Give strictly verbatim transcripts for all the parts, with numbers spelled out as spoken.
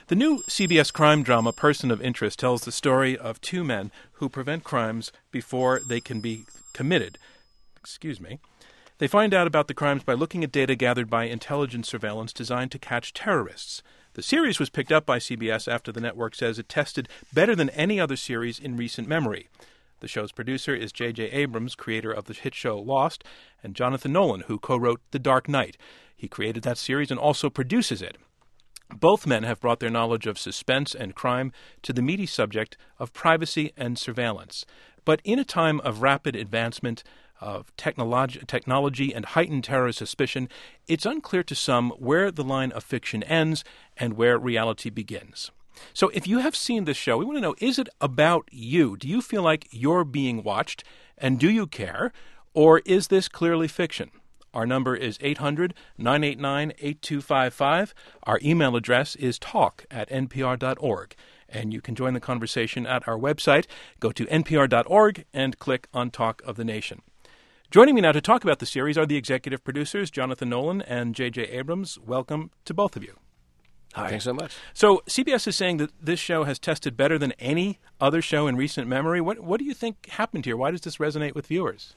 The new C B S crime drama, Person of Interest, tells the story of two men who prevent crimes before they can be committed. Excuse me. They find out about the crimes by looking at data gathered by intelligence surveillance designed to catch terrorists. The series was picked up by C B S after the network says it tested better than any other series in recent memory. The show's producer is J J. Abrams, creator of the hit show Lost, and Jonathan Nolan, who co-wrote The Dark Knight. He created that series and also produces it. Both men have brought their knowledge of suspense and crime to the meaty subject of privacy and surveillance. But in a time of rapid advancement of technolog- technology and heightened terror suspicion, it's unclear to some where the line of fiction ends and where reality begins. So if you have seen this show, we want to know, is it about you? Do you feel like you're being watched, and do you care? Or is this clearly fiction? Our number is eight hundred, nine eight nine, eight two five five. Our email address is talk at n p r dot org. And you can join the conversation at our website. Go to n p r dot org and click on Talk of the Nation. Joining me now to talk about the series are the executive producers, Jonathan Nolan and J J. Abrams. Welcome to both of you. Hi. Thanks so much. So C B S is saying that this show has tested better than any other show in recent memory. What, what do you think happened here? Why does this resonate with viewers?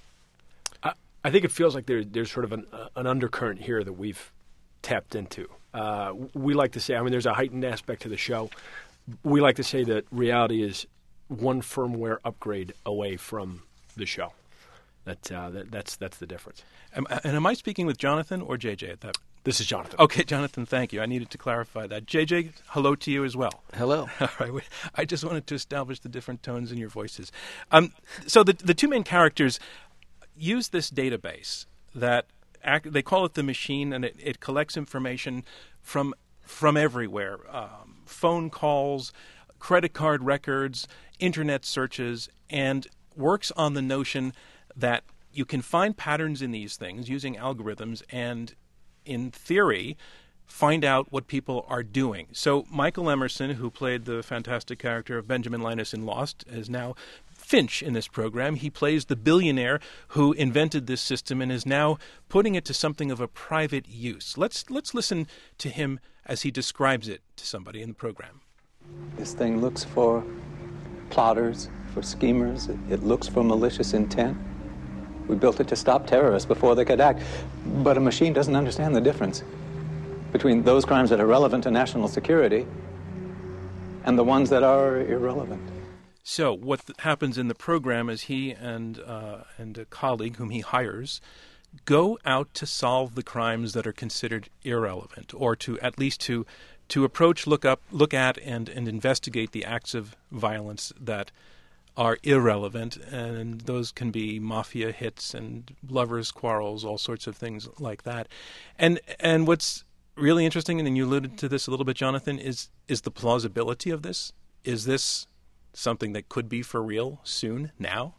I think it feels like there, there's sort of an, uh, an undercurrent here that we've tapped into. Uh, we like to say, I mean, there's a heightened aspect to the show. We like to say that reality is one firmware upgrade away from the show. That, uh, that that's that's the difference. Um, and am I speaking with Jonathan or J J at that? This is Jonathan. Okay, Jonathan, thank you. I needed to clarify that. J J, hello to you as well. Hello. All right. I just wanted to establish the different tones in your voices. Um, so the the two main characters use this database that act, they call it the machine, and it, it collects information from from everywhere: um, phone calls, credit card records, internet searches, and works on the notion that you can find patterns in these things using algorithms and, in theory, find out what people are doing. So Michael Emerson, who played the fantastic character of Benjamin Linus in Lost, is now Finch in this program. He plays the billionaire who invented this system and is now putting it to something of a private use. Let's let's listen to him as he describes it to somebody in the program. This thing looks for plotters, for schemers. It, it looks for malicious intent. We built it to stop terrorists before they could act. But a machine doesn't understand the difference between those crimes that are relevant to national security and the ones that are irrelevant. So what th- happens in the program is he and uh, and a colleague whom he hires go out to solve the crimes that are considered irrelevant, or to at least to to approach, look up, look at, and, and investigate the acts of violence that are irrelevant, and those can be mafia hits and lovers' quarrels, all sorts of things like that. And and what's really interesting, and you alluded to this a little bit, Jonathan, is is the plausibility of this. Is this something that could be for real soon, now?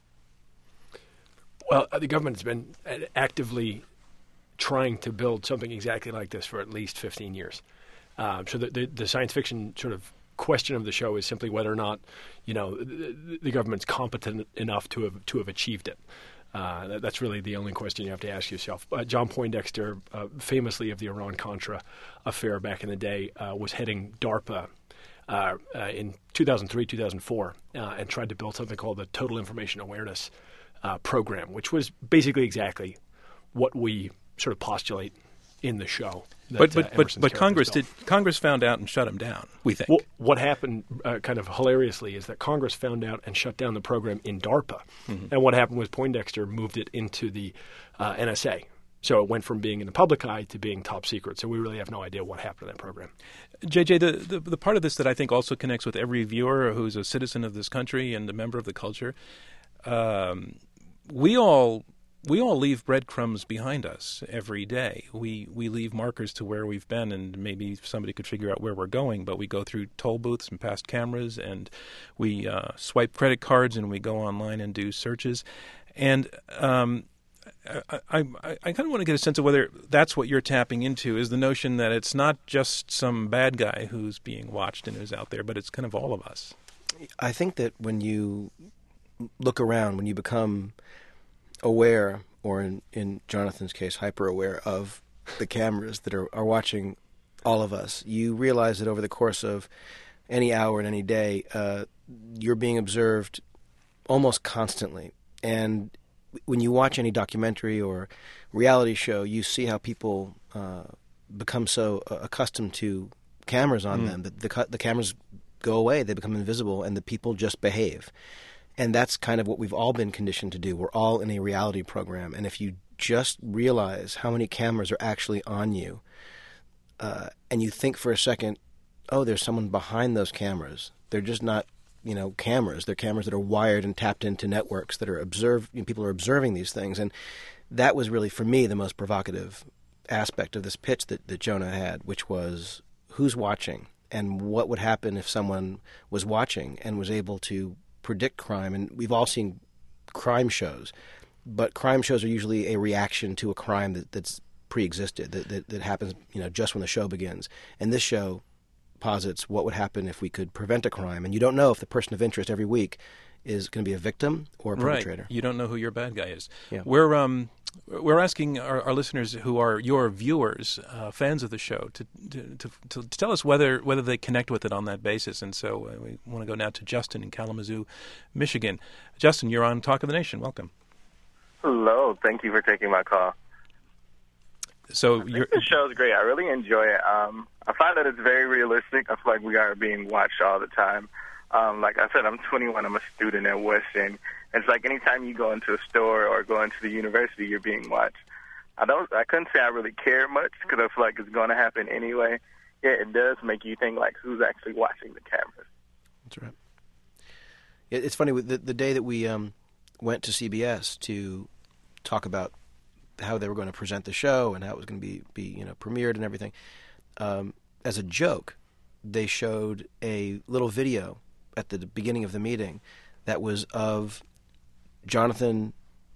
Well, the government has been actively trying to build something exactly like this for at least fifteen years. Um, so the, the, the science fiction sort of question of the show is simply whether or not, you know, the, the government's competent enough to have to have achieved it. Uh, that, that's really the only question you have to ask yourself. Uh, John Poindexter, uh, famously of the Iran-Contra affair back in the day, uh, was heading DARPA uh, uh, in two thousand three, two thousand four, uh, and tried to build something called the Total Information Awareness uh, Program, which was basically exactly what we sort of postulate in the show. That, but but uh, but, but Congress did Congress found out and shut him down, we think. Well, what happened uh, kind of hilariously is that Congress found out and shut down the program in DARPA. Mm-hmm. And what happened was Poindexter moved it into the uh, N S A. So it went from being in the public eye to being top secret. So we really have no idea what happened to that program. J J, the, the, the part of this that I think also connects with every viewer who's a citizen of this country and a member of the culture, um, we all... We all leave breadcrumbs behind us every day. We we leave markers to where we've been, and maybe somebody could figure out where we're going, but we go through toll booths and past cameras, and we uh, swipe credit cards, and we go online and do searches. And um, I, I, I, I kind of want to get a sense of whether that's what you're tapping into, is the notion that it's not just some bad guy who's being watched and who's out there, but it's kind of all of us. I think that when you look around, when you become aware, or in, in Jonathan's case, hyper-aware of the cameras that are, are watching all of us. You realize that over the course of any hour and any day, uh, you're being observed almost constantly. And when you watch any documentary or reality show, you see how people uh, become so uh, accustomed to cameras on mm. them that the, the cameras go away, they become invisible, and the people just behave. And that's kind of what we've all been conditioned to do. We're all in a reality program. And if you just realize how many cameras are actually on you, uh, and you think for a second, oh, there's someone behind those cameras. They're just not, you know, cameras. They're cameras that are wired and tapped into networks that are observed. You know, people are observing these things. And that was really, for me, the most provocative aspect of this pitch that, that Jonah had, which was who's watching and what would happen if someone was watching and was able to predict crime. And we've all seen crime shows, but crime shows are usually a reaction to a crime that, that's pre-existed, that, that, that happens, you know, just when the show begins. And this show posits what would happen if we could prevent a crime. And you don't know if the person of interest every week is going to be a victim or a perpetrator. Right. You don't know who your bad guy is. Yeah. We're um we're asking our, our listeners who are your viewers, uh, fans of the show, to to, to to tell us whether whether they connect with it on that basis. And so uh, we want to go now to Justin in Kalamazoo, Michigan. Justin, you're on Talk of the Nation. Welcome. Hello. Thank you for taking my call. So I you're, think the show is great. I really enjoy it. Um, I find that it's very realistic. I feel like we are being watched all the time. Um, like I said, I'm twenty-one. I'm a student at Western. It's like anytime you go into a store or go into the university, you're being watched. I don't. I couldn't say I really care much because I feel like it's going to happen anyway. Yeah, it does make you think like who's actually watching the cameras. That's right. It's funny. The, the day that we um, went to C B S to talk about how they were going to present the show and how it was going to be, be you know, premiered and everything, um, as a joke, they showed a little video at the beginning of the meeting that was of Jonathan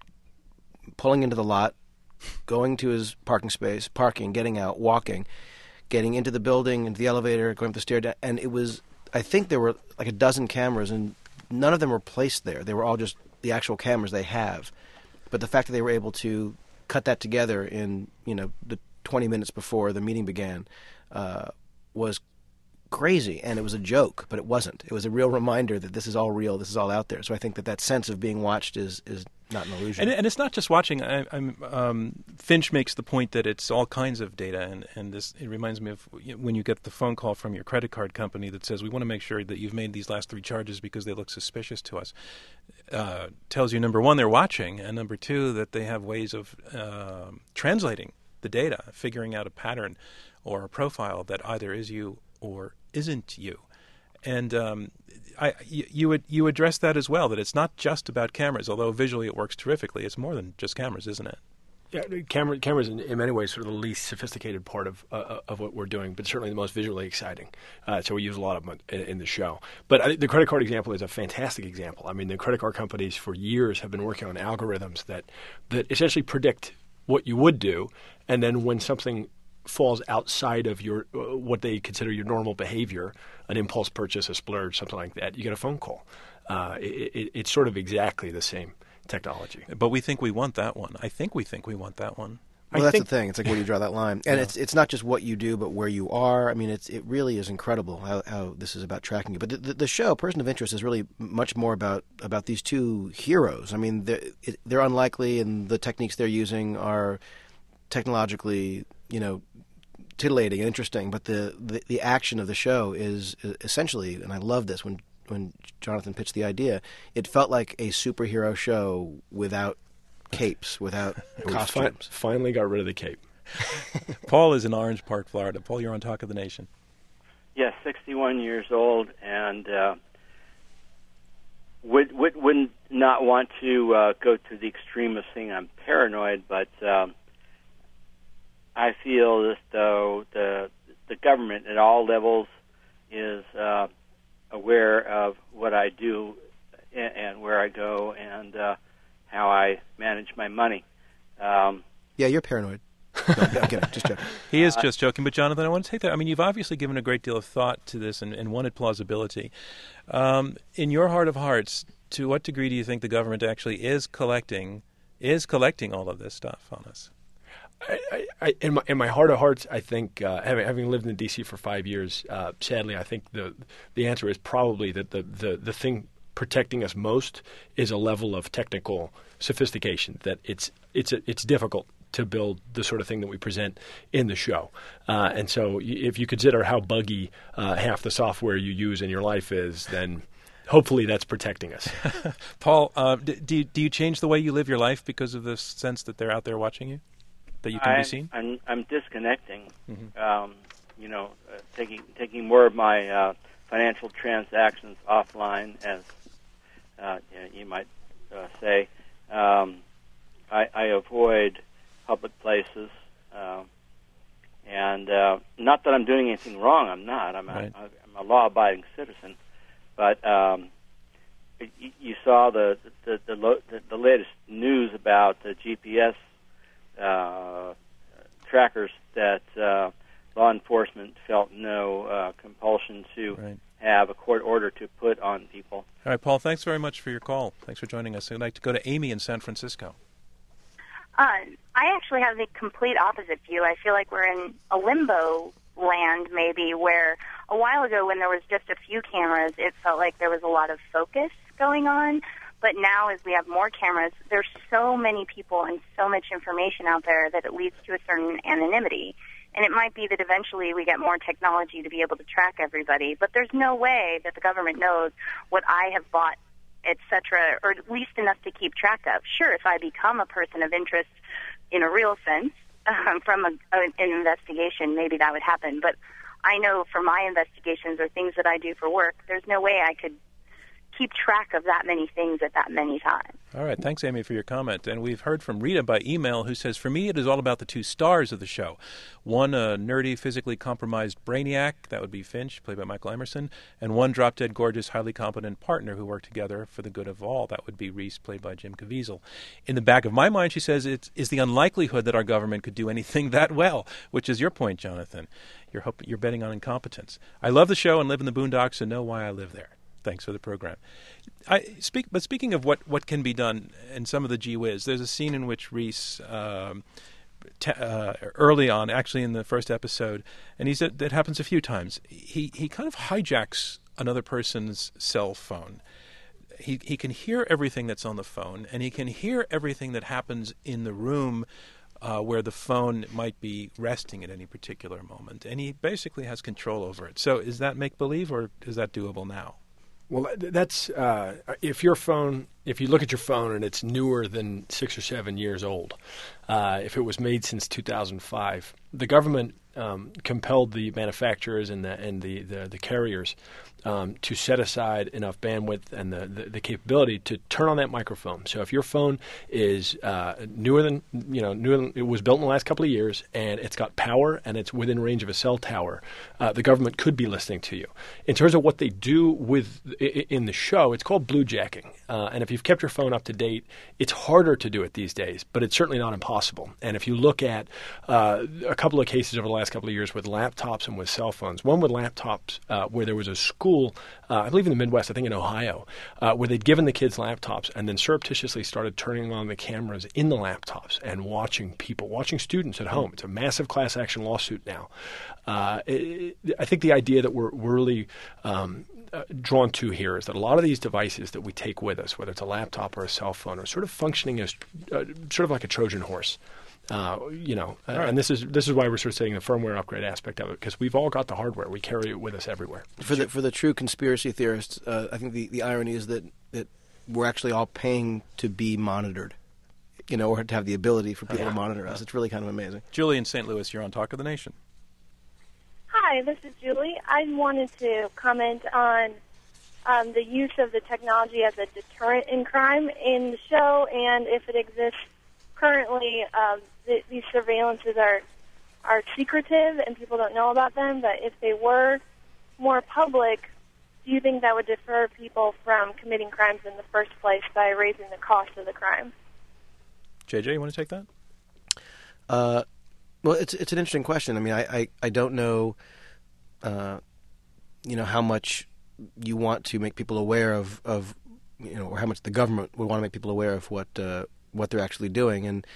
pulling into the lot, going to his parking space, parking, getting out, walking, getting into the building, into the elevator, going up the stairs. And it was, I think there were like a dozen cameras, and none of them were placed there. They were all just the actual cameras they have. But the fact that they were able to cut that together in, you know, the twenty minutes before the meeting began uh, was crazy, and it was a joke, but it wasn't. It was a real reminder that this is all real, this is all out there. So I think that that sense of being watched is is not an illusion. And, and it's not just watching. I, I'm, um, Finch makes the point that it's all kinds of data, and, and this it reminds me of when you get the phone call from your credit card company that says, we want to make sure that you've made these last three charges because they look suspicious to us. Uh, tells you, number one, they're watching, and number two, that they have ways of uh, translating the data, figuring out a pattern or a profile that either is you or isn't you. And um, I, you, you would you address that as well, that it's not just about cameras, although visually it works terrifically. It's more than just cameras, isn't it? Yeah, camera, cameras in, in many ways sort of the least sophisticated part of uh, of what we're doing, but certainly the most visually exciting. Uh, so we use a lot of them in, in the show. But I, the credit card example is a fantastic example. I mean, the credit card companies for years have been working on algorithms that that essentially predict what you would do, and then when something falls outside of your uh, what they consider your normal behavior, an impulse purchase, a splurge, something like that, you get a phone call. Uh, it, it, it's sort of exactly the same technology. But we think we want that one. I think we think we want that one. Well, I that's think, the thing. It's like where do you draw that line? And yeah. it's it's not just what you do, but where you are. I mean, it's it really is incredible how, how this is about tracking you. But the, the, the show, Person of Interest, is really much more about, about these two heroes. I mean, they're, it, they're unlikely, and the techniques they're using are technologically, you know, titillating and interesting, but the, the, the action of the show is essentially, and I love this, when when Jonathan pitched the idea, it felt like a superhero show without capes, without we costumes. Fi- finally got rid of the cape. Paul is in Orange Park, Florida. Paul, you're on Talk of the Nation. Yes, sixty-one years old, and uh, would, would would not want to uh, go to the extreme of saying I'm paranoid, but um, I feel as though the the government at all levels is uh, aware of what I do and, and where I go and uh, how I manage my money. Um, yeah, you're paranoid. No, I'm kidding. Just joking. He is just joking. But, Jonathan, I want to take that. I mean, you've obviously given a great deal of thought to this and, and wanted plausibility. Um, in your heart of hearts, to what degree do you think the government actually is collecting is collecting all of this stuff on us? I, I, in my in my heart of hearts, I think uh, having having lived in D C for five years, uh, sadly, I think the the answer is probably that the, the, the thing protecting us most is a level of technical sophistication that it's it's it's difficult to build the sort of thing that we present in the show. Uh, and so, if you consider how buggy uh, half the software you use in your life is, then hopefully that's protecting us. Paul, uh, do you, do you change the way you live your life because of the sense that they're out there watching you? That you can I'm, be seen? I'm, I'm disconnecting. Mm-hmm. Um, you know, uh, taking taking more of my uh, financial transactions offline, as uh, you, know, you might uh, say. Um, I, I avoid public places, uh, and uh, not that I'm doing anything wrong. I'm not. I'm, right. a, I'm a law-abiding citizen, but um, you, you saw the the, the the the latest news about the G P S. Uh, trackers that uh, law enforcement felt no uh, compulsion to right. have a court order to put on people. All right, Paul, thanks very much for your call. Thanks for joining us. I'd like to go to Amy in San Francisco. Uh, I actually have the complete opposite view. I feel like we're in a limbo land, maybe, where a while ago when there was just a few cameras, it felt like there was a lot of focus going on. But now, as we have more cameras, there's so many people and so much information out there that it leads to a certain anonymity. And it might be that eventually we get more technology to be able to track everybody, but there's no way that the government knows what I have bought, et cetera, or at least enough to keep track of. Sure, if I become a person of interest in a real sense um, from a, a, an investigation, maybe that would happen. But I know for my investigations or things that I do for work, there's no way I could keep track of that many things at that many times. All right. Thanks, Amy, for your comment. And we've heard from Rita by email, who says, for me, it is all about the two stars of the show. One, a nerdy, physically compromised brainiac, that would be Finch, played by Michael Emerson, and one drop-dead gorgeous, highly competent partner who work together for the good of all. That would be Reese, played by Jim Caviezel. In the back of my mind, she says, it is the unlikelihood that our government could do anything that well, which is your point, Jonathan. You're, hope- you're betting on incompetence. I love the show and live in the boondocks and know why I live there. Thanks for the program. I speak, but speaking of what, what can be done in some of the gee whiz, there's a scene in which Reese, um, te- uh, early on, actually in the first episode, and he's that happens a few times. He he kind of hijacks another person's cell phone. He he can hear everything that's on the phone, and he can hear everything that happens in the room uh, where the phone might be resting at any particular moment, and he basically has control over it. So, is that make believe, or is that doable now? Well, that's uh, if your phone, if you look at your phone and it's newer than six or seven years old, uh, if it was made since two thousand five, the government um, compelled the manufacturers and the and the the, the carriers um, to set aside enough bandwidth and the, the, the capability to turn on that microphone. So if your phone is uh, newer than you know newer than, it was built in the last couple of years and it's got power and it's within range of a cell tower, uh, the government could be listening to you. In terms of what they do with in the show, it's called bluejacking. Uh, and if you've kept your phone up to date, it's harder to do it these days, but it's certainly not impossible. And if you look at uh, a couple of cases over the last couple of years with laptops and with cell phones, one with laptops uh, where there was a school, uh, I believe in the Midwest, I think in Ohio, uh, where they'd given the kids laptops and then surreptitiously started turning on the cameras in the laptops and watching people, watching students at home. It's a massive class action lawsuit now. Uh, it, I think the idea that we're, we're really um, uh, drawn to here is that a lot of these devices that we take with us, whether it's a laptop or a cell phone, are sort of functioning as uh, sort of like a Trojan horse. Uh, you know, uh, right. and this is this is why we're sort of saying the firmware upgrade aspect of it, because we've all got the hardware. We carry it with us everywhere. For the for the true conspiracy theorists, uh, I think the, the irony is that, that we're actually all paying to be monitored, you know, or to have the ability for people yeah. to monitor us. It's really kind of amazing. Julie in Saint Louis, you're on Talk of the Nation. Hi, this is Julie. I wanted to comment on um, the use of the technology as a deterrent in crime in the show, and if it exists currently. Um, th- these surveillances are are secretive and people don't know about them, but if they were more public, do you think that would deter people from committing crimes in the first place by raising the cost of the crime? J J, you want to take that? Uh, well, it's it's an interesting question. I mean, I, I, I don't know, uh, you know, how much you want to make people aware of, of, you know, or how much the government would want to make people aware of what uh, what they're actually doing. And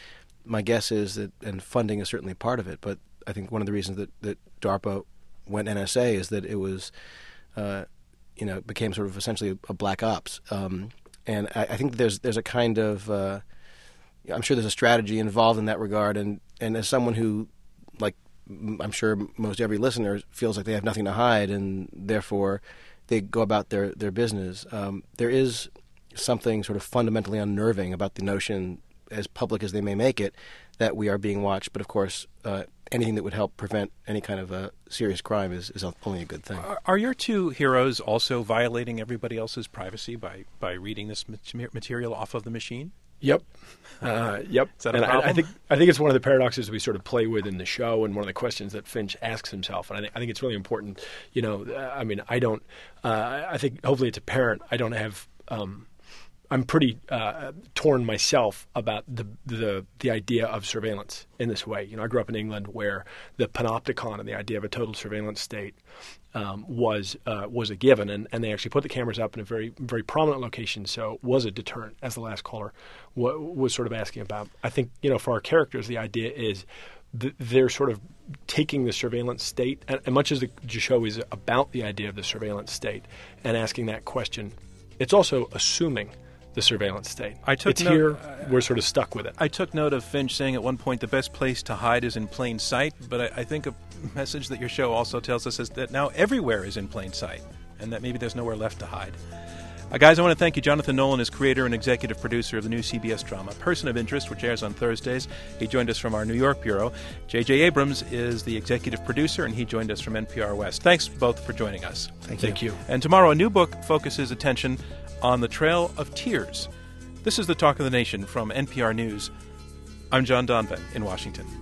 my guess is that, and funding is certainly part of it, but I think one of the reasons that, that DARPA went N S A is that it was, uh, you know, became sort of essentially a black ops. Um, and I, I think there's there's a kind of, uh, I'm sure there's a strategy involved in that regard. And, and as someone who, like I'm sure most every listener, feels like they have nothing to hide and therefore they go about their, their business, um, there is something sort of fundamentally unnerving about the notion, as public as they may make it, that we are being watched. But of course, uh, anything that would help prevent any kind of a serious crime is, is only a good thing. Are, are your two heroes also violating everybody else's privacy by, by reading this material off of the machine? Yep. Uh, yep. Is that a and problem? I, I think I think it's one of the paradoxes we sort of play with in the show, and one of the questions that Finch asks himself. And I think I think it's really important. You know, uh, I mean, I don't. Uh, I think hopefully it's apparent. I don't have. Um, I'm pretty uh, torn myself about the, the the idea of surveillance in this way. You know, I grew up in England where the panopticon and the idea of a total surveillance state um, was uh, was a given, and, and they actually put the cameras up in a very very prominent location, so it was a deterrent, as the last caller w- was sort of asking about. I think, you know, for our characters, the idea is th- they're sort of taking the surveillance state, and, and much as the show is about the idea of the surveillance state and asking that question, it's also assuming the surveillance state. I took it's note, here, uh, we're sort of stuck with it. I took note of Finch saying at one point the best place to hide is in plain sight, but I, I think a message that your show also tells us is that now everywhere is in plain sight, and that maybe there's nowhere left to hide. Uh, guys, I want to thank you. Jonathan Nolan is creator and executive producer of the new C B S drama Person of Interest, which airs on Thursdays. He joined us from our New York bureau. J J. Abrams is the executive producer, and he joined us from N P R West. Thanks both for joining us. Thank you. Thank you. And tomorrow, a new book focuses attention on the Trail of Tears. This is the Talk of the Nation from N P R News. I'm John Donvan in Washington.